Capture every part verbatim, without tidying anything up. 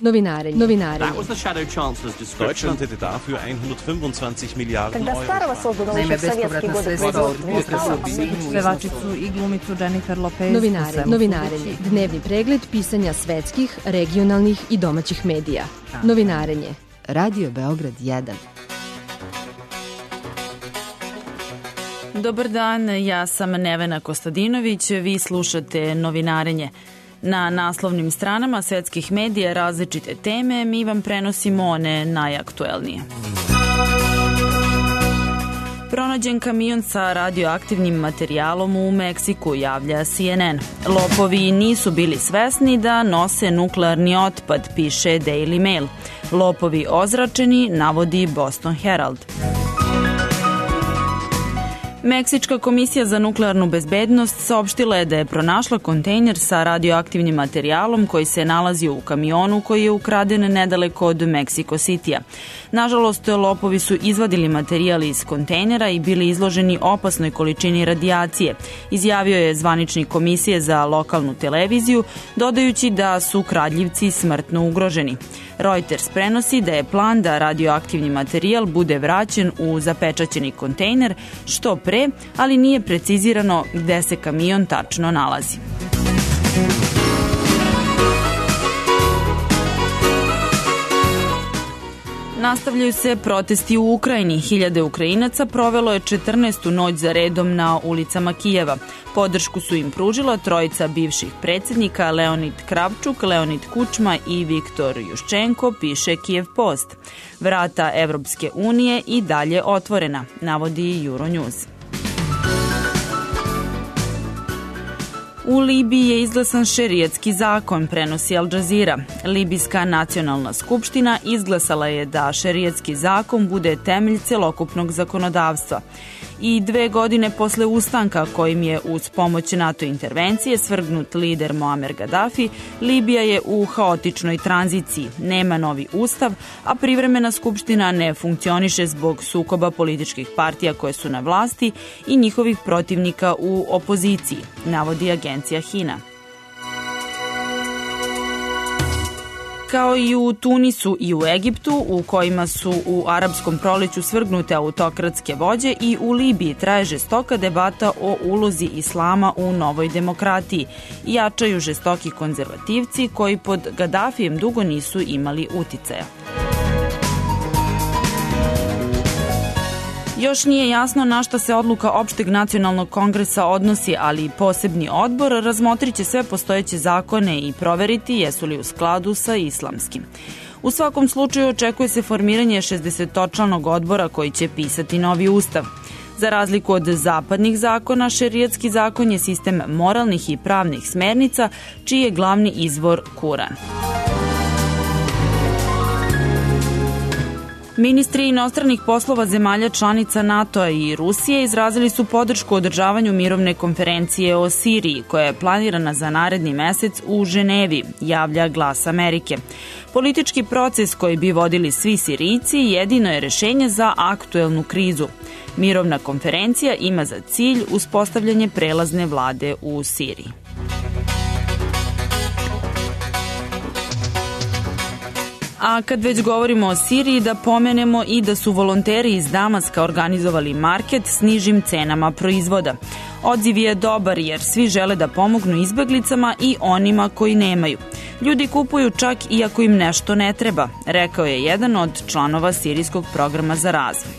Novinarenje. Novinarenje. Deutschland hätte dafür hundertfünfundzwanzig Milliarden Euro. Naime, bespovratna sredstva od pevačicu i glumicu Jennifer Lopez. Novinarenje. Novinarenje. Dnevni pregled pisanja svetskih, regionalnih i domaćih medija. Novinarenje. Radio Beograd jedan. Dobar dan, ja sam Nevena Kostadinović, vi slušate Novinarenje. Na naslovnim stranama svetskih medija različite teme, mi vam prenosimo one najaktuelnije. Pronađen kamion sa radioaktivnim materijalom u Meksiku, javlja C N N. Lopovi nisu bili svesni da nose nuklearni otpad, piše Daily Mail. Lopovi ozračeni, navodi Boston Herald. Meksička komisija za nuklearnu bezbednost saopštila je da je pronašla kontejner sa radioaktivnim materijalom koji se nalazio u kamionu koji je ukraden nedaleko od Meksiko Citya. Nažalost, lopovi su izvadili materijal iz kontejnera i bili izloženi opasnoj količini radijacije, izjavio je zvaničnik komisije za lokalnu televiziju, dodajući da su kradljivci smrtno ugroženi. Reuters prenosi da je plan da radioaktivni materijal bude vraćen u zapečaćeni kontejner što pre, ali nije precizirano gde se kamion tačno nalazi. Nastavljaju se protesti u Ukrajini. Hiljade Ukrajinaca provelo je četrnaestu noć za redom na ulicama Kijeva. Podršku su im pružila trojica bivših predsjednika Leonid Kravčuk, Leonid Kučma i Viktor Juščenko, piše Kijev Post. Vrata Evropske unije i dalje otvorena, navodi Euronews. U Libiji je izglasan šerijatski zakon, prenosi Al Jazeera. Libijska nacionalna skupština izglasala je da šerijatski zakon bude temelj celokupnog zakonodavstva. I dve godine posle ustanka kojim je uz pomoć NATO intervencije svrgnut lider Muammar Gaddafi, Libija je u haotičnoj tranziciji. Nema novi ustav, a privremena skupština ne funkcioniše zbog sukoba političkih partija koje su na vlasti i njihovih protivnika u opoziciji, navodi agencija Hina. Kao i u Tunisu i u Egiptu, u kojima su u arapskom proleću svrgnute autokratske vođe, i u Libiji traje žestoka debata o ulozi islama u novoj demokratiji. Jačaju žestoki konzervativci koji pod Gaddafijem dugo nisu imali uticaja. Još nije jasno na šta se odluka Opšteg nacionalnog kongresa odnosi, ali posebni odbor razmotrit će sve postojeće zakone i proveriti jesu li u skladu sa islamskim. U svakom slučaju očekuje se formiranje šezdesetočlanog odbora koji će pisati novi ustav. Za razliku od zapadnih zakona, šerijatski zakon je sistem moralnih i pravnih smernica, čiji je glavni izvor Kuran. Ministri inostranih poslova zemalja članica NATO-a i Rusije izrazili su podršku održavanju mirovne konferencije o Siriji, koja je planirana za naredni mesec u Ženevi, javlja Glas Amerike. Politički proces koji bi vodili svi Sirijci jedino je rešenje za aktuelnu krizu. Mirovna konferencija ima za cilj uspostavljanje prelazne vlade u Siriji. A kad već govorimo o Siriji, da pomenemo i da su volonteri iz Damaska organizovali market s nižim cenama proizvoda. Odziv je dobar jer svi žele da pomognu izbeglicama i onima koji nemaju. Ljudi kupuju čak i ako im nešto ne treba, rekao je jedan od članova Sirijskog programa za razvoj.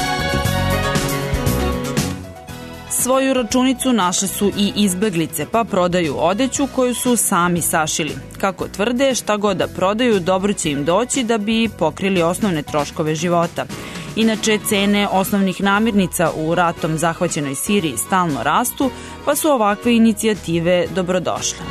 Svoju računicu našle su i izbeglice, pa prodaju odeću koju su sami sašili. Kako tvrde, šta god da prodaju, dobro će im doći da bi pokrili osnovne troškove života. Inače, cene osnovnih namirnica u ratom zahvaćenoj Siriji stalno rastu, pa su ovakve inicijative dobrodošle.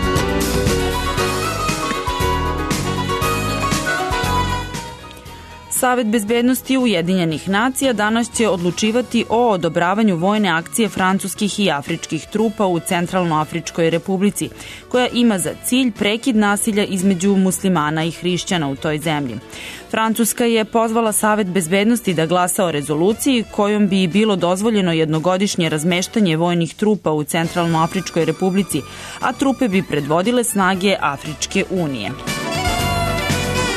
Savet bezbednosti Ujedinjenih nacija danas će odlučivati o odobravanju vojne akcije francuskih i afričkih trupa u Centralnoafričkoj republici, koja ima za cilj prekid nasilja između muslimana i hrišćana u toj zemlji. Francuska je pozvala Savet bezbednosti da glasa o rezoluciji kojom bi bilo dozvoljeno jednogodišnje razmeštanje vojnih trupa u Centralnoafričkoj republici, a trupe bi predvodile snage Afričke unije.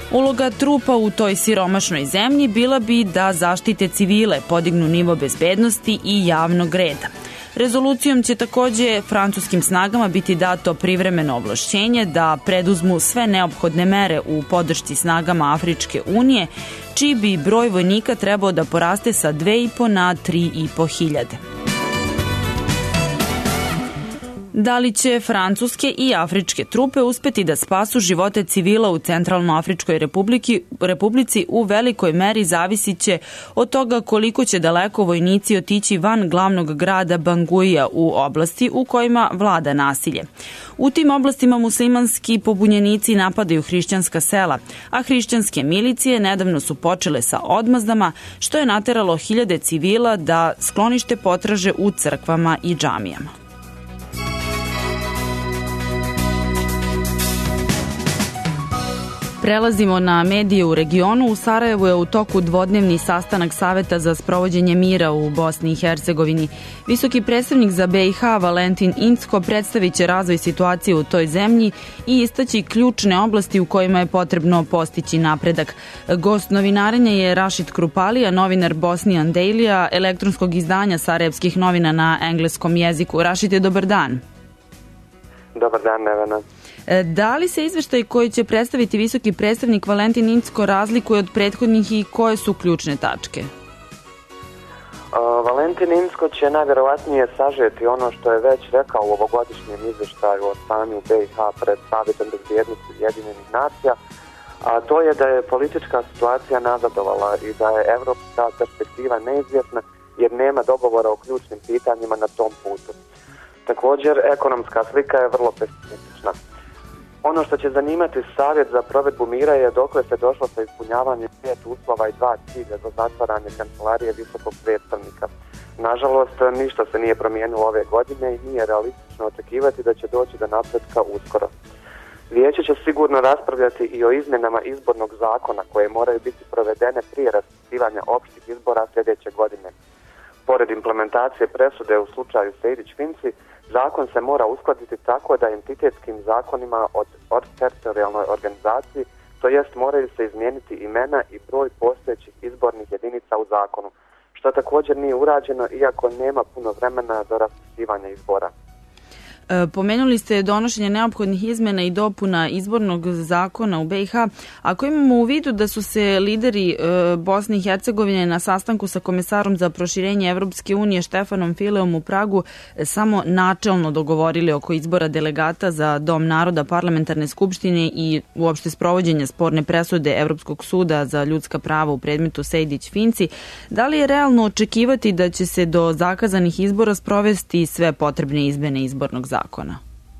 Uloga trupa u toj siromašnoj zemlji bila bi da zaštite civile, podignu nivo bezbednosti i javnog reda. Rezolucijom će takođe francuskim snagama biti dato privremeno ovlašćenje da preduzmu sve neophodne mere u podršci snagama Afričke unije, čiji bi broj vojnika trebao da poraste sa dve i po na tri i po hiljade. Da li će francuske i afričke trupe uspeti da spasu živote civila u Centralnoafričkoj republiki, republici u velikoj meri zavisit će od toga koliko će daleko vojnici otići van glavnog grada Banguija u oblasti u kojima vlada nasilje. U tim oblastima muslimanski pobunjenici napadaju hrišćanska sela, a hrišćanske milicije nedavno su počele sa odmazdama, što je nateralo hiljade civila da sklonište potraže u crkvama i džamijama. Prelazimo na medije u regionu. U Sarajevu je u toku dvodnevni sastanak Saveta za sprovođenje mira u Bosni i Hercegovini. Visoki predstavnik za B i H Valentin Incko predstavit će razvoj situacije u toj zemlji i istaći ključne oblasti u kojima je potrebno postići napredak. Gost novinarenja je Rašid Krupalija, novinar Bosnian Daily-a, elektronskog izdanja sarajevskih novina na engleskom jeziku. Rašide, dobar dan. Dobar dan, Nevena. Da li se izveštaj koji će predstaviti visoki predstavnik Valentin Incko razlikuje od prethodnih i koje su ključne tačke? Uh, Valentin Incko će najvjerovatnije sažeti ono što je već rekao u ovogodišnjem izveštaju o stanju u B i H pred Savetom bezbjednosti Ujedinjenih nacija, a to je da je politička situacija nazadovala i da je evropska perspektiva neizvjesna jer nema dogovora o ključnim pitanjima na tom putu. Također, ekonomska slika je vrlo pesimistična. Ono što će zanimati Savjet za provedbu mira je dokle se došlo sa ispunjavanjem pet uslova i dva cilja za zatvaranje kancelarije visokog predstavnika. Nažalost, ništa se nije promijenilo ove godine i nije realistično očekivati da će doći do napretka uskoro. Vijeće će sigurno raspravljati i o izmjenama izbornog zakona koje moraju biti provedene prije raspisivanja opštih izbora sljedeće godine. Pored implementacije presude u slučaju Sejdić-Finci, zakon se mora uskladiti tako da entitetskim zakonima od, od teritorijalnoj organizaciji, to jest moraju se izmijeniti imena i broj postojećih izbornih jedinica u zakonu, što također nije urađeno iako nema puno vremena do raspisivanja izbora. Pomenuli ste donošenje neophodnih izmena i dopuna izbornog zakona u B i H. Ako imamo u vidu da su se lideri Bosne i Hercegovine na sastanku sa komesarom za proširenje Evropske unije Štefanom Fileom u Pragu samo načelno dogovorili oko izbora delegata za Dom naroda parlamentarne skupštine i uopšte sprovođenja sporne presude Evropskog suda za ljudska prava u predmetu Sejdić-Finci, da li je realno očekivati da će se do zakazanih izbora sprovesti sve potrebne izmene izbornog zakona? Zakona.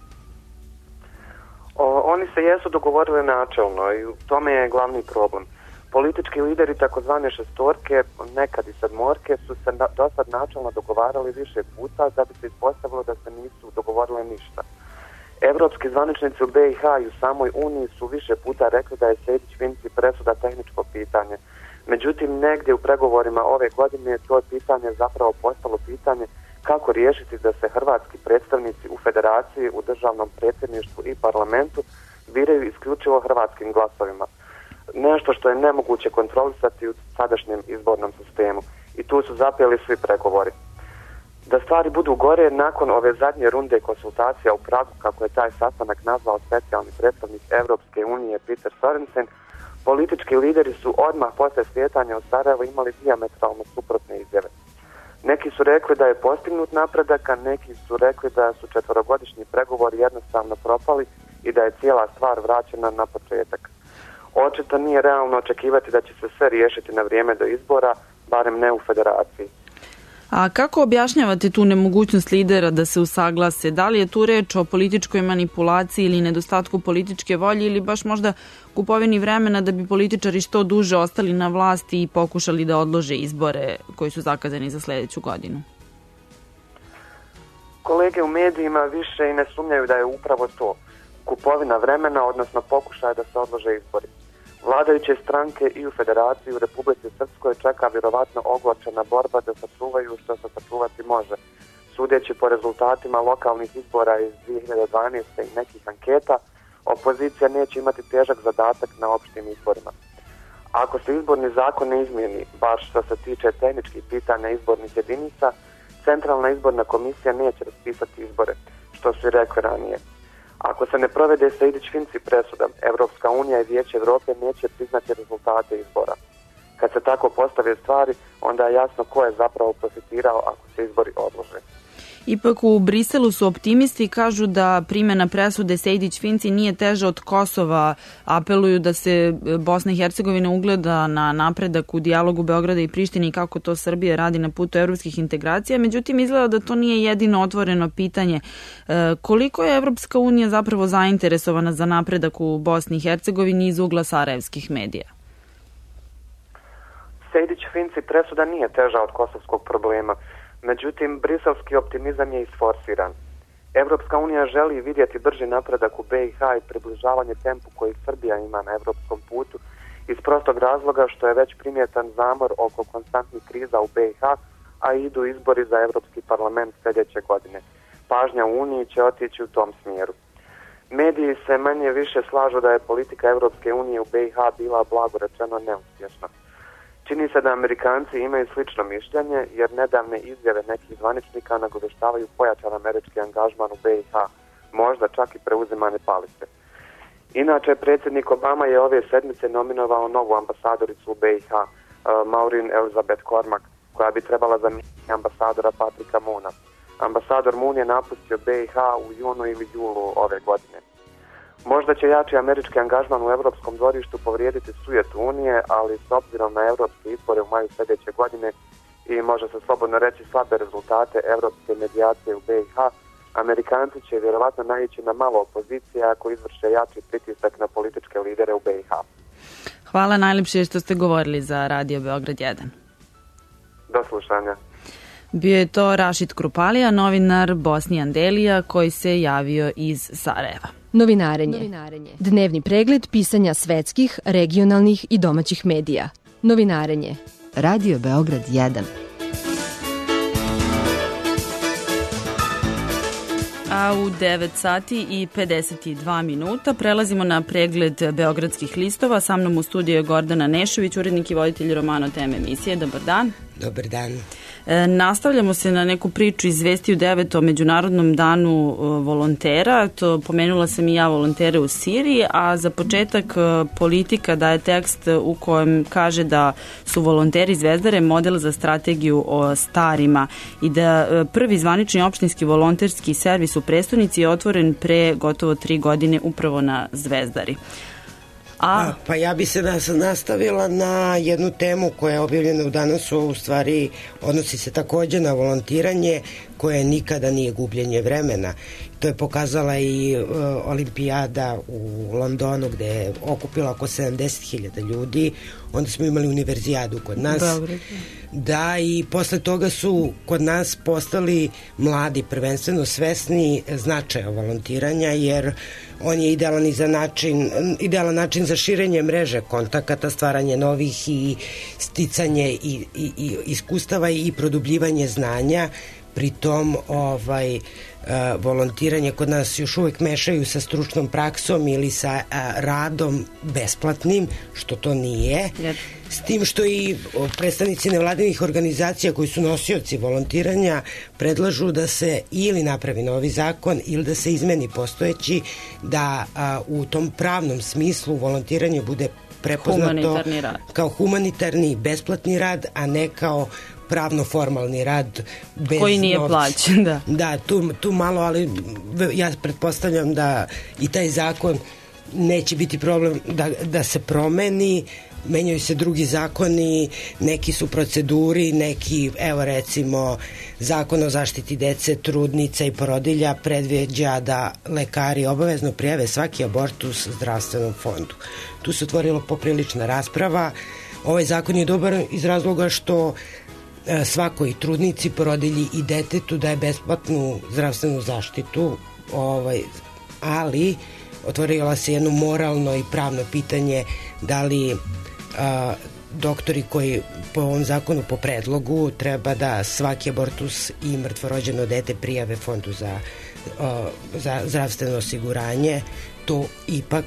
O, oni se jesu dogovorili načelno i u tome je glavni problem. Politički lideri takozvane šestorke, nekad i sedmorke, su se na, do sad načelno dogovarali više puta da bi se ispostavilo da se nisu dogovorile ništa. Evropski zvaničnici u B i H i u samoj Uniji su više puta rekli da je Sejdić-Finci presuda tehničko pitanje. Međutim, negdje u pregovorima ove godine to pitanje zapravo postalo pitanje kako riješiti da se hrvatski predstavnici u federaciji, u državnom predsjedništvu i parlamentu biraju isključivo hrvatskim glasovima. Nešto što je nemoguće kontrolisati u sadašnjem izbornom sistemu. I tu su zapeli svi pregovori. Da stvari budu gore, nakon ove zadnje runde konsultacija u Pragu, kako je taj sastanak nazvao specijalni predstavnik Evropske unije Peter Sorensen, politički lideri su odmah posle slijetanja u Sarajevo imali dijametralno suprotne izjave. Neki su rekli da je postignut napredak, a neki su rekli da su četvorogodišnji pregovori jednostavno propali i da je cijela stvar vraćena na početak. Očito nije realno očekivati da će se sve riješiti na vrijeme do izbora, barem ne u federaciji. A kako objašnjavate tu nemogućnost lidera da se usaglase? Da li je tu reč o političkoj manipulaciji ili nedostatku političke volje ili baš možda kupovini vremena da bi političari što duže ostali na vlasti i pokušali da odlože izbore koji su zakazani za sljedeću godinu? Kolege u medijima više i ne sumnjaju da je upravo to. Kupovina vremena, odnosno pokušaj da se odlože izbori. Vladajuće stranke i u Federaciji u Republici Srpskoj čeka vjerovatno ogorčena borba da sačuvaju što se sačuvati može. Sudeći po rezultatima lokalnih izbora iz dvije hiljade dvanaeste i nekih anketa, opozicija neće imati težak zadatak na opštim izborima. Ako se izborni zakon ne izmijeni, baš što se tiče tehničkih pitanja izbornih jedinica, Centralna izborna komisija neće raspisati izbore, što su i rekli ranije. Ako se ne provede Sejdić-Finci presuda, Evropska unija i Vijeće Evrope neće priznati rezultate izbora. Kad se tako postave stvari, onda je jasno ko je zapravo profitirao ako se izbori odlože. Ipak u Briselu su optimisti i kažu da primjena presude Sejdić-Finci nije teža od Kosova. Apeluju da se Bosna i Hercegovina ugleda na napredak u dijalogu Beograda i Prištine i kako to Srbija radi na putu evropskih integracija. Međutim, izgleda da to nije jedino otvoreno pitanje. E, koliko je Evropska unija zapravo zainteresovana za napredak u Bosni i Hercegovini iz ugla sarajevskih medija? Sejdić-Finci presuda nije teža od kosovskog problema. Međutim, briselski optimizam je isforsiran. Evropska unija želi vidjeti brži napredak u B i H i približavanje tempu koji Srbija ima na evropskom putu iz prostog razloga što je već primjetan zamor oko konstantnih kriza u B i H, a idu izbori za Evropski parlament sljedeće godine. Pažnja u Uniji će otići u tom smjeru. Mediji se manje više slažu da je politika Evropske unije u B i H bila blago rečeno neuspješna. Čini se da Amerikanci imaju slično mišljenje, jer nedavne izjave nekih zvaničnika nagoveštavaju pojačan američki angažman u B i H, možda čak i preuzimane palice. Inače, predsjednik Obama je ove sedmice nominovao novu ambasadoricu u B i H, Maureen Elizabeth Cormack, koja bi trebala zamijeniti ambasadora Patricka Moona. Ambasador Moon je napustio B i H u junu ili julu ove godine. Možda će jači američki angažman u evropskom dvorištu povrijediti sujetu Unije, ali s obzirom na evropske izbore u maju sljedeće godine i može se slobodno reći slabe rezultate evropske medijacije u B i H, Amerikanci će vjerovatno naići na malo opozicije ako izvrše jači pritisak na političke lidere u B i H. Hvala najljepše što ste govorili za Radio Beograd jedan. Do slušanja. Bio je to Rašid Krupalija, novinar Bosni Andelija, koji se javio iz Sarajeva. Novinarenje. Novinarenje. Dnevni pregled pisanja svetskih, regionalnih i domaćih medija. Novinarenje. Radio Beograd jedan. A u devet sati i pedeset dva minuta prelazimo na pregled beogradskih listova. Sa mnom u studiju je Gordana Nešović, urednik i voditelj Romano teme emisije. Dobar dan. Dobar dan. E, nastavljamo se na neku priču iz Vesti u devet o Međunarodnom danu e, volontera. To pomenula sam i ja volontere u Siriji, a za početak e, Politika daje tekst u kojem kaže da su volonteri Zvezdare model za strategiju o starima i da e, prvi zvanični opštinski volonterski servis u prestonici je otvoren pre gotovo tri godine upravo na Zvezdari. A... Pa ja bi se nas nastavila na jednu temu koja je objavljena u Danasu, u stvari odnosi se također na volontiranje koje nikada nije gubljenje vremena. To je pokazala i uh, olimpijada u Londonu gde je okupila oko sedamdeset hiljada ljudi. Onda smo imali univerzijadu kod nas. Dobre. Da, i posle toga su kod nas postali mladi prvenstveno svesni značaja volontiranja, jer on je idealan i za način, idealan način za širenje mreže kontakata, stvaranje novih i sticanje i, i, i iskustava i produbljivanje znanja. Pri tom ovaj, uh, volontiranje kod nas još uvijek mešaju sa stručnom praksom ili sa uh, radom besplatnim, što to nije. Yep. S tim što i predstavnici nevladinih organizacija koji su nosioci volontiranja predlažu da se ili napravi novi zakon ili da se izmeni postojeći, da uh, u tom pravnom smislu volontiranje bude prepoznato kao humanitarni besplatni rad, a ne kao pravno-formalni rad bez koji nije novca. Plaćen, da. Da, tu, tu malo, ali ja pretpostavljam da i taj zakon neće biti problem da, da se promeni. Menjaju se drugi zakoni, neki su proceduri, neki, evo recimo, zakon o zaštiti dece, trudnica i porodilja predviđa da lekari obavezno prijave svaki abortus zdravstvenom fondu. Tu se otvorila poprilična rasprava. Ovaj zakon je dobar iz razloga što svakoj trudnici, porodilji i detetu daje besplatnu zdravstvenu zaštitu, ovaj, ali otvorila se jedno moralno i pravno pitanje da li a, doktori koji po ovom zakonu po predlogu treba da svaki abortus i mrtvorođeno dete prijave fondu za za zdravstveno osiguranje, to ipak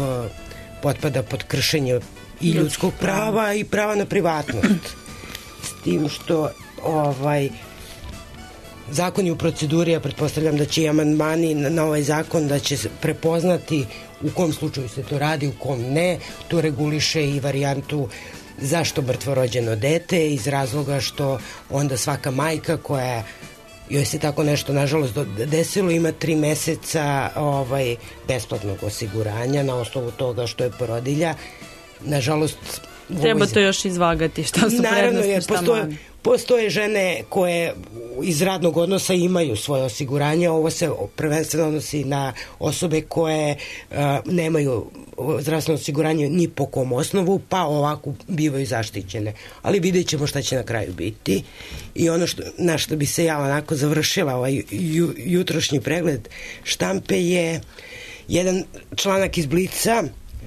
potpada pod kršenje i ljudskog prava i prava na privatnost. S tim što ovaj zakon je u proceduri, ja pretpostavljam da će i amandmani na ovaj zakon da će prepoznati u kom slučaju se to radi, u kom ne. To reguliše i varijantu zašto mrtvorođeno dete, iz razloga što onda svaka majka koja joj se tako nešto nažalost desilo ima tri meseca ovaj, besplatnog osiguranja na osnovu toga što je porodilja. Nažalost, treba to još izvagati, šta su prednosti, šta manje. Postoje žene koje iz radnog odnosa imaju svoje osiguranje, ovo se prvenstveno odnosi na osobe koje uh, nemaju zdravstveno osiguranje ni po kom osnovu, pa ovako bivaju zaštićene. Ali vidjet ćemo šta će na kraju biti. I ono što, na što bi se ja onako završila ovaj ju, jutrošnji pregled štampe je jedan članak iz Blica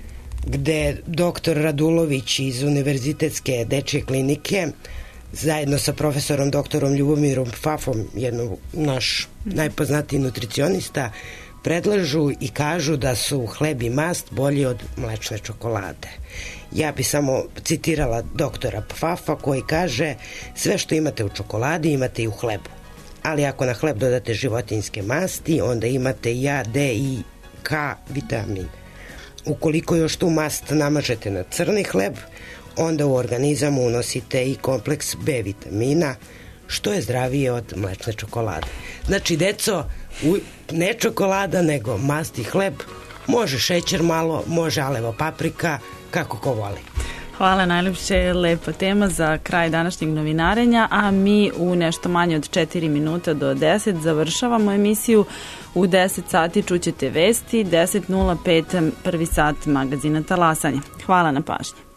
gde doktor Radulović iz Univerzitetske dečje klinike zajedno sa profesorom doktorom Ljubomirom Pfafom, jednom naš najpoznatiji nutricionista, predlažu i kažu da su hleb i mast bolji od mlečne čokolade. Ja bi samo citirala doktora Pfafa koji kaže sve što imate u čokoladi imate i u hlebu. Ali ako na hleb dodate životinjske masti, onda imate i A, D i K vitamin. Ukoliko još tu mast namažete na crni hleb, onda u organizam unosite i kompleks B vitamina, što je zdravije od mlečne čokolade. Znači, deco, ne čokolada, nego mast i hleb, može šećer malo, može alevo paprika, kako ko voli. Hvala najljepše, lepa tema za kraj današnjeg novinarenja, a mi u nešto manje od četiri minuta do deset završavamo emisiju. U deset sati čućete vesti, deset nula pet prvi sat magazina Talasanje. Hvala na pažnji.